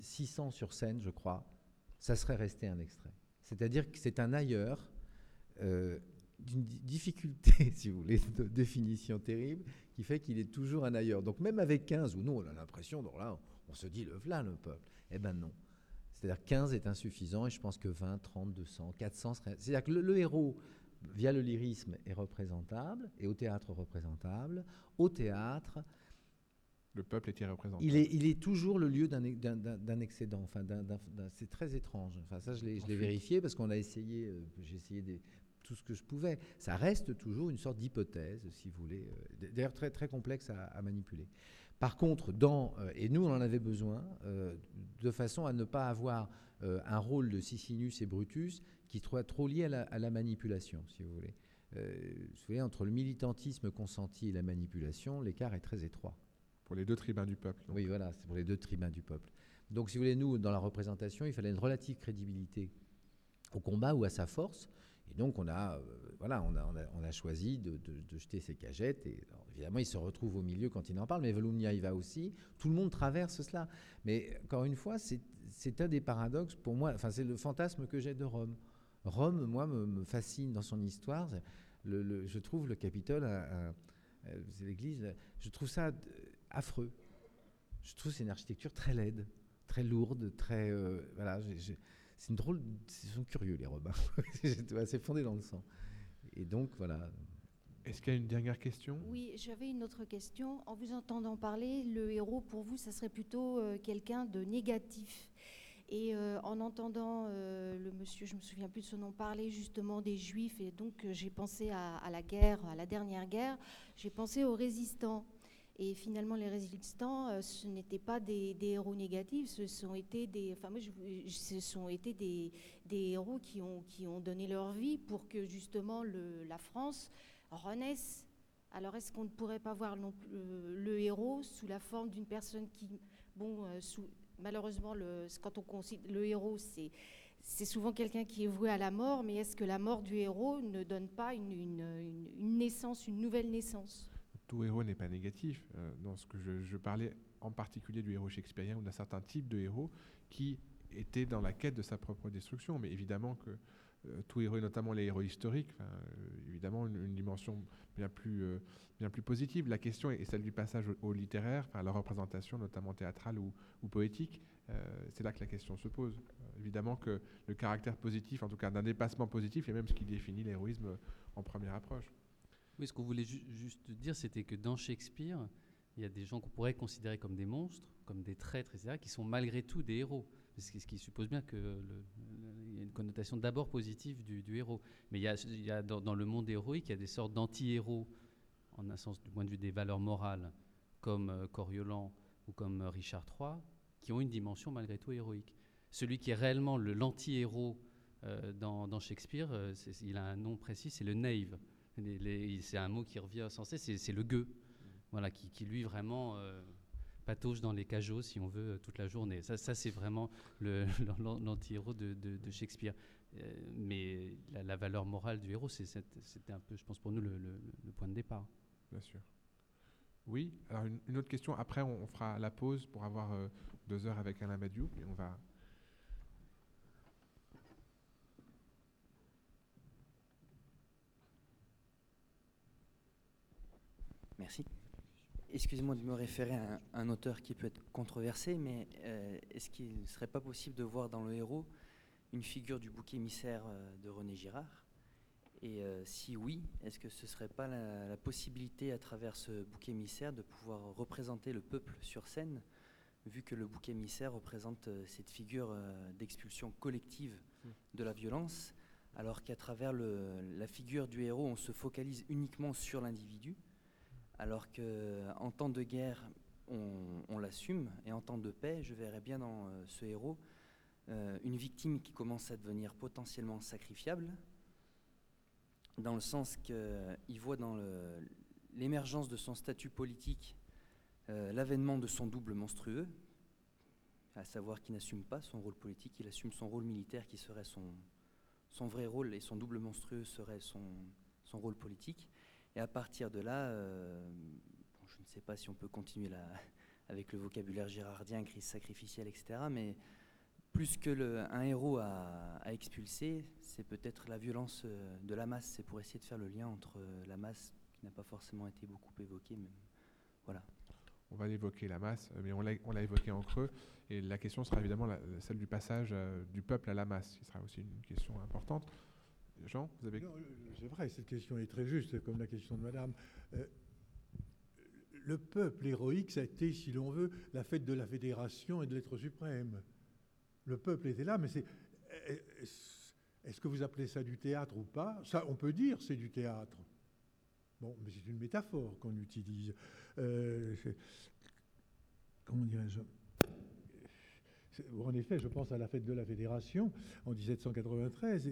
600 sur scène, je crois, ça serait resté un extrait. C'est-à-dire que c'est un ailleurs d'une difficulté, si vous voulez, de définition terrible, qui fait qu'il est toujours un ailleurs. Donc même avec 15, où nous on a l'impression, donc là on se dit le voilà le peuple, eh ben non. C'est-à-dire 15 est insuffisant et je pense que 20, 30, 200, 400 serait... C'est-à-dire que le héros, via le lyrisme, est représentable et au théâtre représentable. Au théâtre, le peuple est irreprésentable. Il est toujours le lieu d'un excédent. Enfin, c'est très étrange. Enfin, ça, je l'ai vérifié parce qu'on a essayé. J'ai essayé tout ce que je pouvais. Ça reste toujours une sorte d'hypothèse, si vous voulez. D'ailleurs, très très complexe à manipuler. Par contre, et nous, on en avait besoin, de façon à ne pas avoir un rôle de Sicinus et Brutus qui soit trop lié à la manipulation, si vous voulez. Vous voyez, entre le militantisme consenti et la manipulation, l'écart est très étroit. Pour les deux tribuns du peuple. Donc. Oui, voilà, c'est pour les deux tribuns du peuple. Donc, si vous voulez, nous, dans la représentation, il fallait une relative crédibilité au combat ou à sa force. Et donc, on a choisi de jeter ses cagettes. Et alors, évidemment, il se retrouve au milieu quand il en parle, mais Volumnia y va aussi. Tout le monde traverse cela. Mais encore une fois, c'est un des paradoxes pour moi. Enfin, c'est le fantasme que j'ai de Rome. Rome, moi, me fascine dans son histoire. Je trouve le Capitole, c'est l'église, je trouve ça affreux. Je trouve que c'est une architecture très laide, très lourde, très... voilà, c'est une drôle... Ils sont curieux, les Romains. C'est fondé dans le sang. Et donc, voilà. Est-ce qu'il y a une dernière question ? Oui, j'avais une autre question. En vous entendant parler, le héros, pour vous, ça serait plutôt quelqu'un de négatif. Et en entendant le monsieur, je ne me souviens plus de son nom, parler justement des Juifs, et donc j'ai pensé à la guerre, à la dernière guerre, j'ai pensé aux résistants. Et finalement, les résistants, ce n'étaient pas des héros négatifs, ce sont été des héros qui ont donné leur vie pour que justement la France renaisse. Alors, est-ce qu'on ne pourrait pas voir le héros sous la forme d'une personne qui, malheureusement, quand on considère le héros, c'est souvent quelqu'un qui est voué à la mort, mais est-ce que la mort du héros ne donne pas une naissance, une nouvelle naissance ? Tout héros n'est pas négatif. Dans ce que je parlais en particulier du héros shakespearien ou d'un certain type de héros qui était dans la quête de sa propre destruction. Mais évidemment que tout héros, et notamment les héros historiques, évidemment une dimension bien plus positive. La question est celle du passage au littéraire, à la représentation, notamment théâtrale ou poétique. C'est là que la question se pose. Évidemment que le caractère positif, en tout cas d'un dépassement positif, est même ce qui définit l'héroïsme en première approche. Oui, ce qu'on voulait juste dire, c'était que dans Shakespeare, il y a des gens qu'on pourrait considérer comme des monstres, comme des traîtres, etc., qui sont malgré tout des héros. Ce qui suppose bien qu'il y a une connotation d'abord positive du héros. Mais il y a dans le monde héroïque, il y a des sortes d'anti-héros, en un sens du point de vue des valeurs morales, comme Coriolan ou comme Richard III, qui ont une dimension malgré tout héroïque. Celui qui est réellement l'anti-héros dans Shakespeare, il a un nom précis, c'est le knave. C'est un mot qui revient sans cesse, c'est le gueux, voilà, qui lui vraiment patauge dans les cajots, si on veut, toute la journée. Ça c'est vraiment l'anti-héros de Shakespeare. Mais la valeur morale du héros, c'était un peu, je pense, pour nous, le point de départ. Bien sûr. Oui, alors une autre question. Après, on fera la pause pour avoir 2 heures avec Alain Badiou, et on va... Merci. Excusez-moi de me référer à un auteur qui peut être controversé, mais est-ce qu'il ne serait pas possible de voir dans le héros une figure du bouc émissaire de René Girard ? Et si oui, est-ce que ce ne serait pas la possibilité, à travers ce bouc émissaire, de pouvoir représenter le peuple sur scène, vu que le bouc émissaire représente cette figure d'expulsion collective de la violence, alors qu'à travers la figure du héros, on se focalise uniquement sur l'individu, alors qu'en temps de guerre, on l'assume, et en temps de paix, je verrais bien dans ce héros une victime qui commence à devenir potentiellement sacrifiable, dans le sens qu'il voit dans l'émergence de son statut politique l'avènement de son double monstrueux, à savoir qu'il n'assume pas son rôle politique, il assume son rôle militaire qui serait son vrai rôle, et son double monstrueux serait son rôle politique. Et à partir de là, je ne sais pas si on peut continuer avec le vocabulaire gérardien, crise sacrificielle, etc. Mais plus que un héros à expulser, c'est peut-être la violence de la masse. C'est pour essayer de faire le lien entre la masse, qui n'a pas forcément été beaucoup évoquée, mais voilà. On va évoquer la masse, mais on l'a évoqué en creux. Et la question sera évidemment celle du passage du peuple à la masse, qui sera aussi une question importante. Jean, vous avez... Non, c'est vrai, cette question est très juste, comme la question de madame. Le peuple héroïque, ça a été, si l'on veut, la fête de la fédération et de l'être suprême. Le peuple était là, mais est-ce que vous appelez ça du théâtre ou pas? Ça, on peut dire c'est du théâtre. Bon, mais c'est une métaphore qu'on utilise. Comment dirais-je? En effet, je pense à la fête de la Fédération en 1793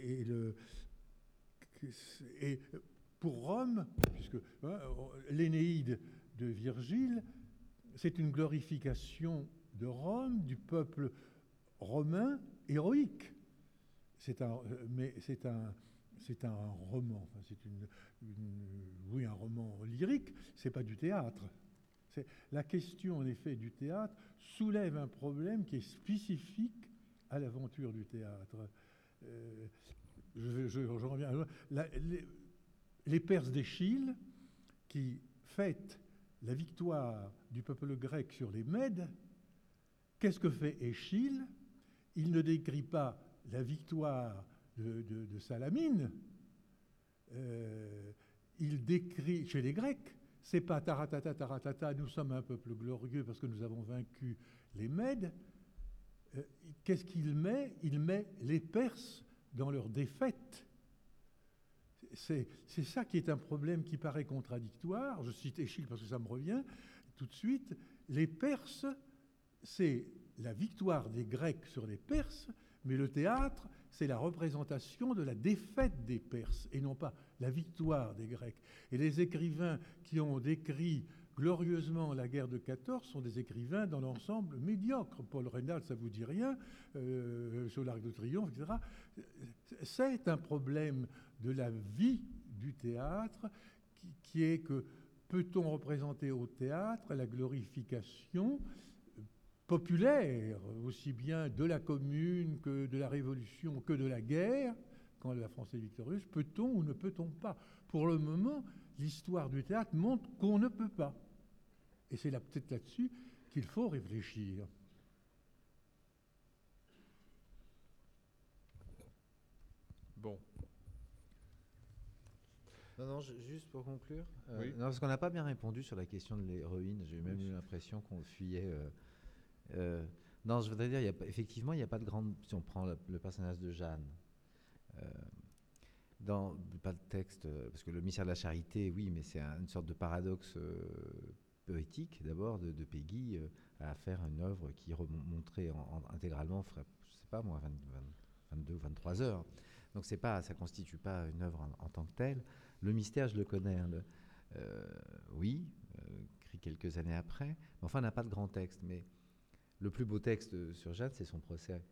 et pour Rome, puisque l'Énéide de Virgile, c'est une glorification de Rome, du peuple romain héroïque. Mais c'est un roman, enfin, c'est oui, un roman lyrique, c'est pas du théâtre. La question, en effet, du théâtre soulève un problème qui est spécifique à l'aventure du théâtre. Je reviens. Les Perses d'Échille, qui fêtent la victoire du peuple grec sur les Mèdes, qu'est-ce que fait Échille? Il ne décrit pas la victoire de Salamine. Il décrit, chez les Grecs, c'est pas taratata, taratata, nous sommes un peuple glorieux parce que nous avons vaincu les Mèdes. Qu'est-ce qu'il met? Il met les Perses dans leur défaite. C'est ça qui est un problème qui paraît contradictoire. Je cite Échille parce que ça me revient tout de suite. Les Perses, c'est la victoire des Grecs sur les Perses, mais le théâtre, c'est la représentation de la défaite des Perses et non pas la victoire des Grecs. Et les écrivains qui ont décrit glorieusement la guerre de 14 sont des écrivains dans l'ensemble médiocres. Paul Reynal, ça vous dit rien, sur l'Arc de Triomphe, etc. C'est un problème de la vie du théâtre qui est que peut-on représenter au théâtre la glorification populaire, aussi bien de la Commune que de la Révolution, que de la guerre, quand la France est victorieuse? Peut-on ou ne peut-on pas? Pour le moment, l'histoire du théâtre montre qu'on ne peut pas. Et c'est peut-être là-dessus qu'il faut réfléchir. Bon. Non, juste pour conclure. Oui. Non, parce qu'on n'a pas bien répondu sur la question de l'héroïne. J'ai même eu l'impression qu'on fuyait. Non, je voudrais dire, effectivement, il n'y a pas de grande... Si on prend le personnage de Jeanne, pas de texte, parce que le mystère de la charité, oui, mais c'est une sorte de paradoxe poétique, d'abord, de Péguy, à faire une œuvre qui remonterait intégralement, je ne sais pas moi, 22 ou 23 heures. Donc ça ne constitue pas une œuvre en tant que telle. Le mystère, je le connais, oui, écrit quelques années après, mais enfin, on n'a pas de grand texte. Mais le plus beau texte sur Jeanne, c'est son procès,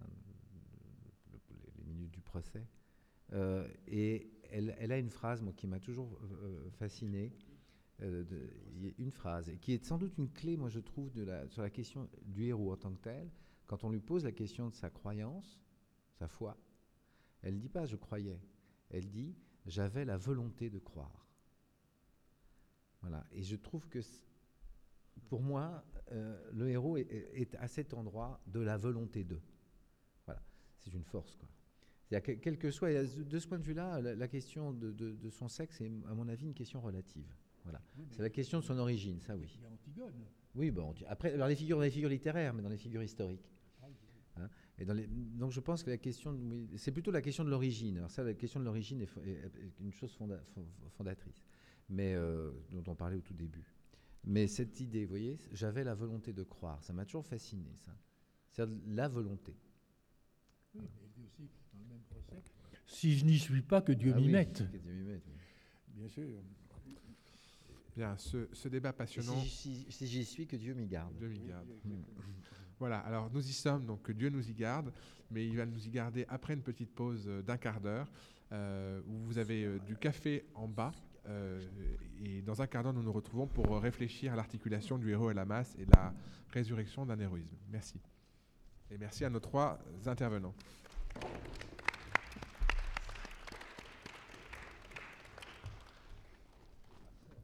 les minutes du procès. Et elle a une phrase, moi, qui m'a toujours fasciné, une phrase, qui est sans doute une clé, moi, je trouve, sur la question du héros en tant que tel. Quand on lui pose la question de sa croyance, sa foi, elle ne dit pas « je croyais », elle dit « j'avais la volonté de croire ». Voilà. Et je trouve que, pour moi, le héros est à cet endroit de la volonté de. Voilà. C'est une force, quoi. C'est-à-dire quel que soit, de ce point de vue-là, la question de son sexe est, à mon avis, une question relative. Voilà. Oui, c'est la question de son origine, ça oui. Il y a Antigone. Oui, bon, après, dans les figures littéraires, mais dans les figures historiques. Hein, donc je pense que la question, c'est plutôt la question de l'origine. Alors ça, la question de l'origine est une chose fondatrice, mais dont on parlait au tout début. Mais cette idée, vous voyez, j'avais la volonté de croire, ça m'a toujours fasciné, ça. C'est-à-dire la volonté. Oui, mais il dit aussi, dans le même procès, si je n'y suis pas, que Dieu m'y mette. Que Dieu m'y mette, oui. Bien sûr. Bien, ce débat passionnant. Si j'y suis, que Dieu m'y garde. Dieu m'y garde. Voilà, alors nous y sommes, donc que Dieu nous y garde, mais il va nous y garder après une petite pause d'1 quart d'heure, où vous avez du café en bas, Et dans un quart d'heure, nous nous retrouvons pour réfléchir à l'articulation du héros et la masse et la résurrection d'un héroïsme. Merci. Et merci à nos 3 intervenants.